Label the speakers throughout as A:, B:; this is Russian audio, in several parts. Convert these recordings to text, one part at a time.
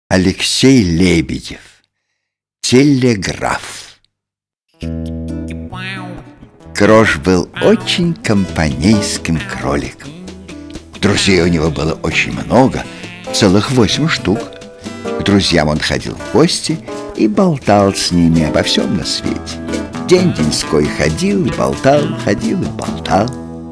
A: Алексей Лебедев. Телеграф. Крош был очень компанейским кроликом. Друзей у него было очень много, целых 8 штук. К друзьям он ходил в гости и болтал с ними обо всем на свете. День-деньской ходил и болтал, ходил и болтал.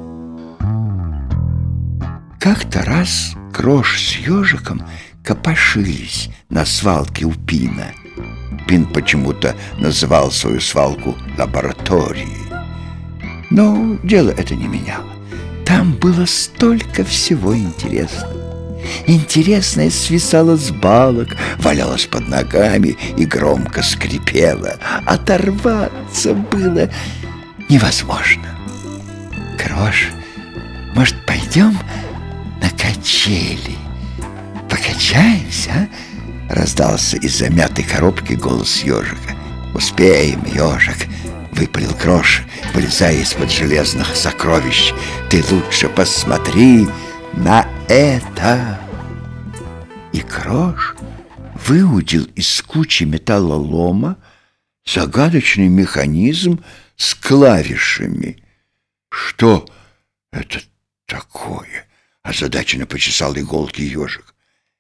A: Как-то раз Крош с ежиком копошились на свалке у Пина. Пин почему-то называл свою свалку лабораторией. Но дело это не меняло. Там было столько всего интересного. Интересное свисало с балок, валялось под ногами и громко скрипело. Оторваться было невозможно. Крош, может, пойдем на качели? Покачаемся, а? Раздался из замятой коробки голос ежика. «Успеем, ежик!» — выпалил Крош, вылезая из-под железных сокровищ. «Ты лучше посмотри на это!» И Крош выудил из кучи металлолома загадочный механизм с клавишами. «Что это такое?» — озадаченно почесал иголки ежик.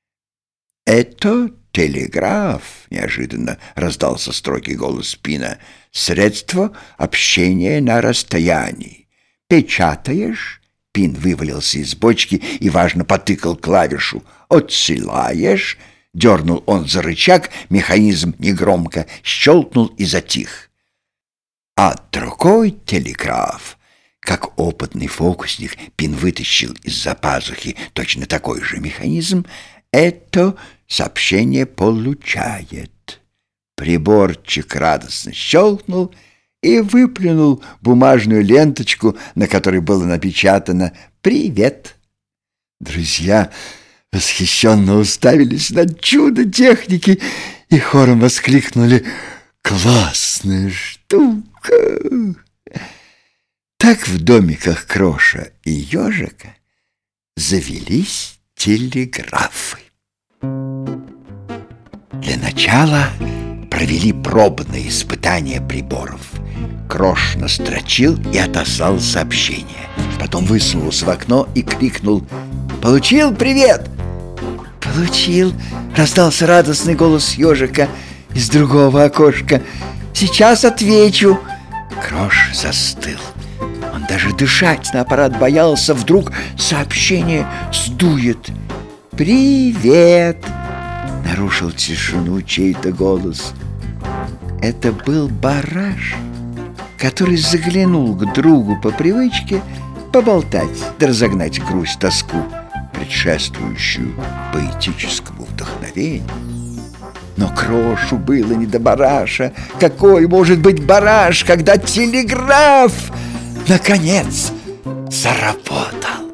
A: «Это телеграф», — неожиданно раздался строгий голос Пина. «Средство общения на расстоянии. Печатаешь?» — Пин вывалился из бочки и важно потыкал клавишу. «Отсылаешь?» — дернул он за рычаг, механизм негромко щелкнул и затих. А другой телеграф, как опытный фокусник, Пин вытащил из-за пазухи точно такой же механизм. Это сообщение получает. Приборчик радостно щелкнул и выплюнул бумажную ленточку, на которой было напечатано «Привет». Друзья восхищенно уставились на чудо техники и хором воскликнули: «Классная штука!» Так в домиках Кроша и ежика завелись телеграфы. Для начала провели пробные испытания приборов. Крош настрочил и отослал сообщение. Потом высунулся в окно и крикнул: «Получил привет?» «Получил», — раздался радостный голос ежика из другого окошка. «Сейчас отвечу». Крош застыл. Он даже дышать на аппарат боялся, вдруг сообщение сдует. «Привет!» — нарушил тишину чей-то голос. Это был Бараш, который заглянул к другу по привычке поболтать да разогнать грусть-тоску, предшествующую поэтическому вдохновению. Но Крошу было не до Бараша. Какой может быть Бараш, когда телеграф наконец заработал?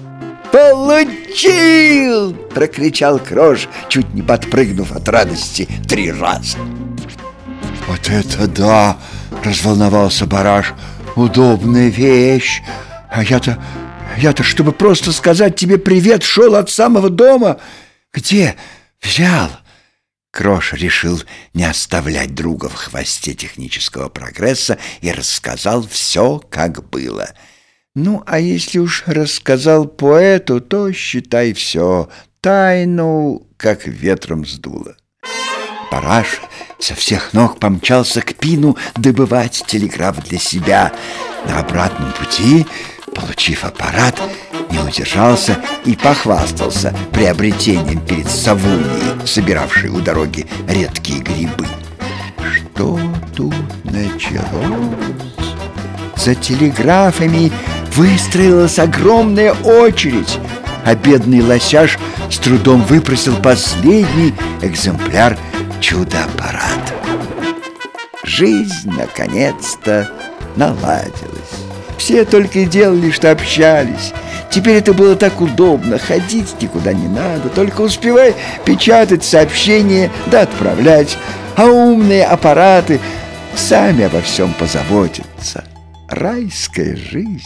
A: «Получил!» — прокричал Крош, чуть не подпрыгнув от радости 3 раза. «Вот это да!» — разволновался Бараш. «Удобная вещь! А я-то, чтобы просто сказать тебе привет, шел от самого дома. Где взял?» Крош решил не оставлять друга в хвосте технического прогресса и рассказал все, как было. Ну, а если уж рассказал поэту, то, считай, все, тайну как ветром сдуло. Бараш со всех ног помчался к Пину добывать телеграф для себя. На обратном пути, получив аппарат, не удержался и похвастался приобретением перед Савуньей, собиравшей у дороги редкие грибы. Что тут началось? За телеграфами выстроилась огромная очередь, а бедный лосяш с трудом выпросил последний экземпляр чудо-аппарата. Жизнь наконец-то наладилась. Все только и делали, что общались. Теперь это было так удобно, ходить никуда не надо, только успевай печатать сообщения да отправлять, а умные аппараты сами обо всем позаботятся. Райская жизнь.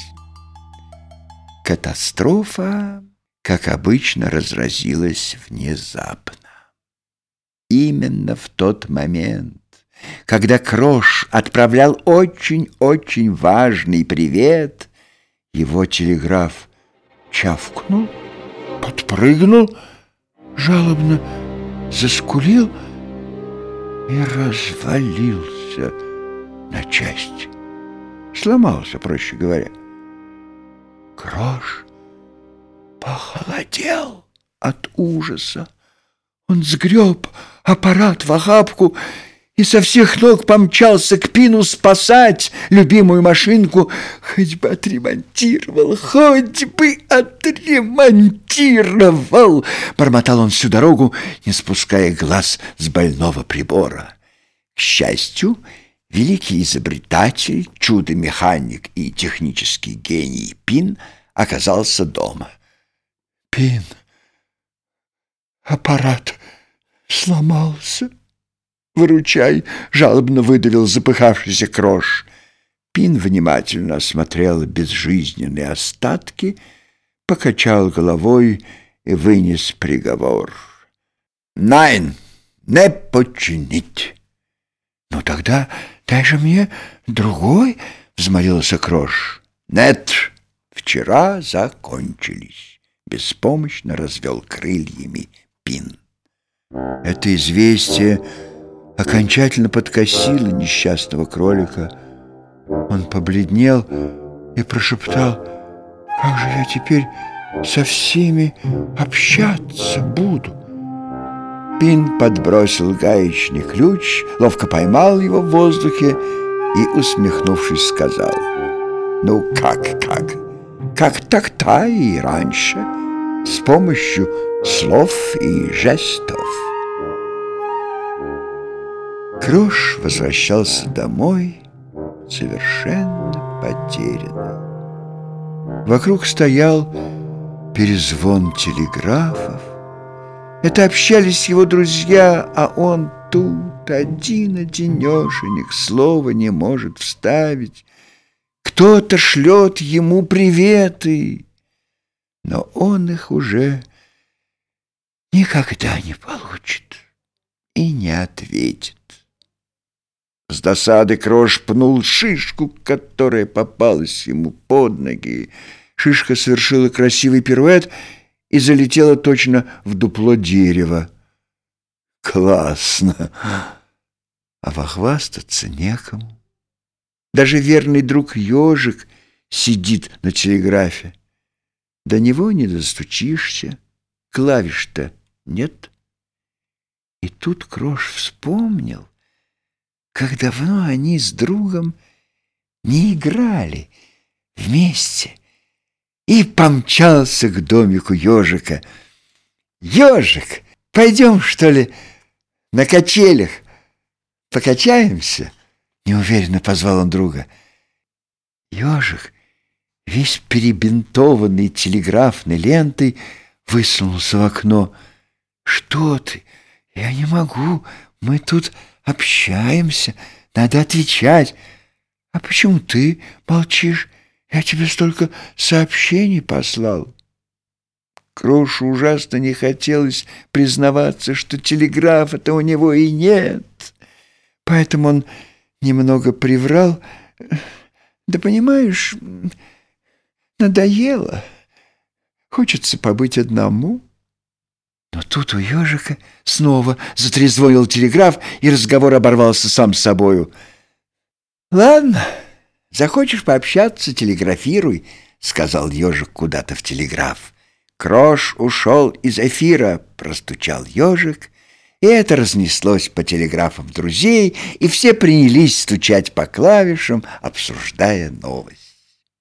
A: Катастрофа, как обычно, разразилась внезапно. именно в тот момент, когда Крош отправлял очень-очень важный привет, его телеграф чавкнул, подпрыгнул, жалобно заскулил и развалился на части. Сломался, проще говоря. Крош похолодел от ужаса. Он сгреб аппарат в охапку и со всех ног помчался к Пину спасать любимую машинку. Хоть бы отремонтировал, бормотал он всю дорогу, не спуская глаз с больного прибора. К счастью, великий изобретатель, чудо-механик и технический гений Пин оказался дома. «Пин, аппарат сломался. Выручай!» — жалобно выдавил запыхавшийся Крош. Пин внимательно осмотрел безжизненные остатки, покачал головой и вынес приговор. «Найн, не починить!» «Ну тогда дай же мне другой!» — взмолился Крош. «Нет, вчера закончились!» — беспомощно развел крыльями Пин. Это известие окончательно подкосило несчастного кролика. Он побледнел и прошептал: «Как же я теперь со всеми общаться буду?» Пин подбросил гаечный ключ, ловко поймал его в воздухе и, усмехнувшись, сказал: «Ну как так-то и раньше, с помощью слов и жестов». Крош возвращался домой совершенно потерянный. Вокруг стоял перезвон телеграфов. Это общались его друзья, а он тут один-одинешенек, слова не может вставить. Кто-то шлет ему приветы, но он их уже никогда не получит и не ответит. С досады Крош пнул шишку, которая попалась ему под ноги. Шишка совершила красивый пируэт и залетела точно в дупло дерева. Классно! А похвастаться некому. Даже верный друг Ежик сидит на телеграфе. До него не достучишься, клавиш-то нет. И тут Крош вспомнил, как давно они с другом не играли вместе, и помчался к домику Ежика. «Ежик, пойдем, что ли, на качелях покачаемся?» — неуверенно позвал он друга. Ежик, весь перебинтованный телеграфной лентой, высунулся в окно. «Что ты? Я не могу, мы тут общаемся, надо отвечать. А почему ты молчишь? Я тебе столько сообщений послал». Крошу ужасно не хотелось признаваться, что телеграфа-то у него и нет. Поэтому он немного приврал. «Да понимаешь, надоело. Хочется побыть одному». Но тут у Ежика снова затрезвонил телеграф, и разговор оборвался сам с собою. «Ладно, захочешь пообщаться, телеграфируй», — сказал Ежик куда-то в телеграф. «Крош ушел из эфира», — простучал Ежик, и это разнеслось по телеграфам друзей, и все принялись стучать по клавишам, обсуждая новость.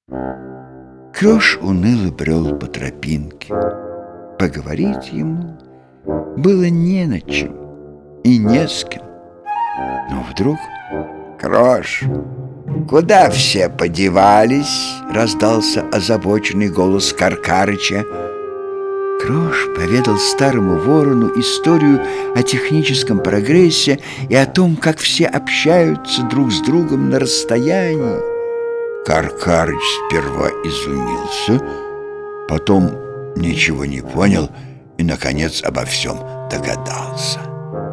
A: Крош уныло брел по тропинке. Поговорить ему было не на чем и не с кем. Но вдруг: «Крош, куда все подевались?» — раздался озабоченный голос Каркарыча. Крош поведал старому ворону историю о техническом прогрессе и о том, как все общаются друг с другом на расстоянии. Каркарыч сперва изумился, потом ничего не понял и, наконец, обо всем догадался.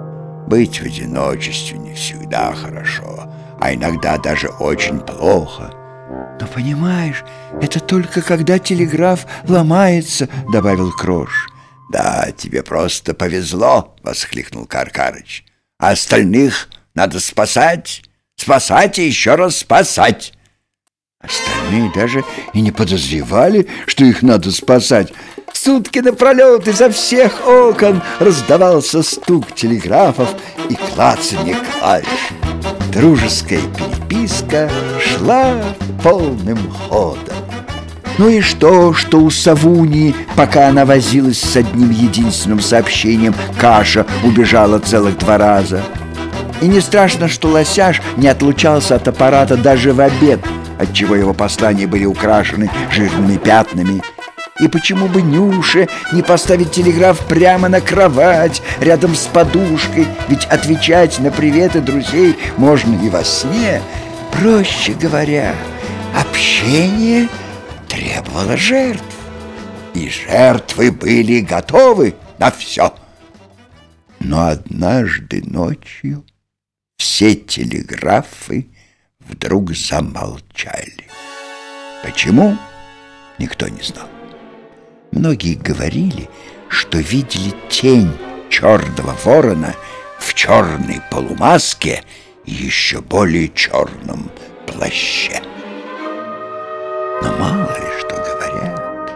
A: Быть в одиночестве не всегда хорошо, а иногда даже очень плохо. Но понимаешь, это только когда телеграф ломается, добавил Крош. Да, тебе просто повезло, воскликнул Каркарыч. А остальных надо спасать, спасать и еще раз спасать. Остальные даже и не подозревали, что их надо спасать. Сутки напролет изо всех окон раздавался стук телеграфов и клацанье клавиш. Дружеская переписка шла полным ходом. Ну и что у Савуньи, пока она возилась с одним единственным сообщением, каша убежала целых 2 раза? И не страшно, что Лосяш не отлучался от аппарата даже в обед, отчего его послания были украшены жирными пятнами. И почему бы Нюше не поставить телеграф прямо на кровать, рядом с подушкой? Ведь отвечать на приветы друзей можно и во сне. Проще говоря, общение требовало жертв. И жертвы были готовы на все. Но однажды ночью все телеграфы вдруг замолчали. Почему? Никто не знал. Многие говорили, что видели тень черного ворона в черной полумаске и еще более черном плаще. Но мало ли что говорят.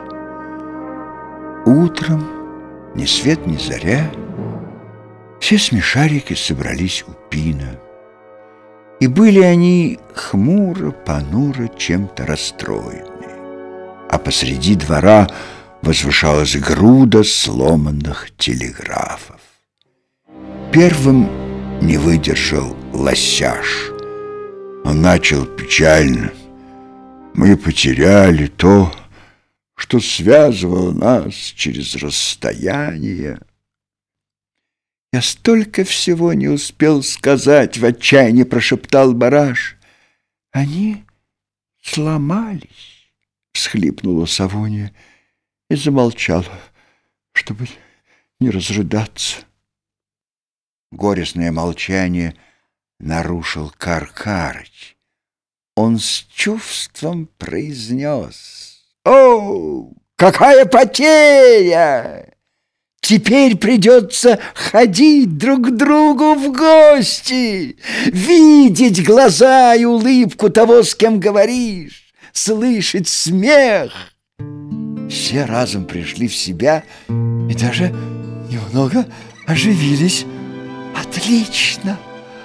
A: Утром, ни свет ни заря, все смешарики собрались у пина. И были они хмуро-понуро чем-то расстроены. А посреди двора возвышалась груда сломанных телеграфов. Первым не выдержал Лосяш. Он начал печально: мы потеряли то, что связывало нас через расстояние. Я столько всего не успел сказать, в отчаянии прошептал Бараш. Они сломались, всхлипнула Савунья и замолчала, чтобы не разрыдаться. Горестное молчание нарушил Каркарыч. Он с чувством произнес: «О, какая потеря! Теперь придется ходить друг к другу в гости, видеть глаза и улыбку того, с кем говоришь, слышать смех». Все разом пришли в себя и даже немного оживились. «Отлично!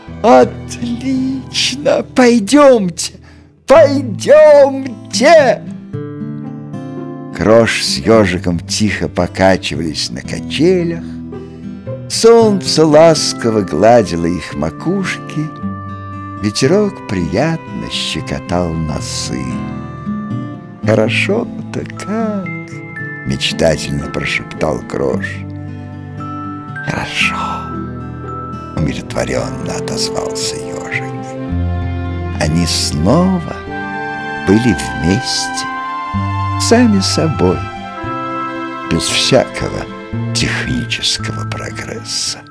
A: Отлично! Пойдемте! Пойдемте!» Крош с ежиком тихо покачивались на качелях. Солнце ласково гладило их макушки. Ветерок приятно щекотал носы. «Хорошо-то как!» — мечтательно прошептал Крош. «Хорошо!» — умиротворенно отозвался ежик. Они снова были вместе, сами собой, без всякого технического прогресса.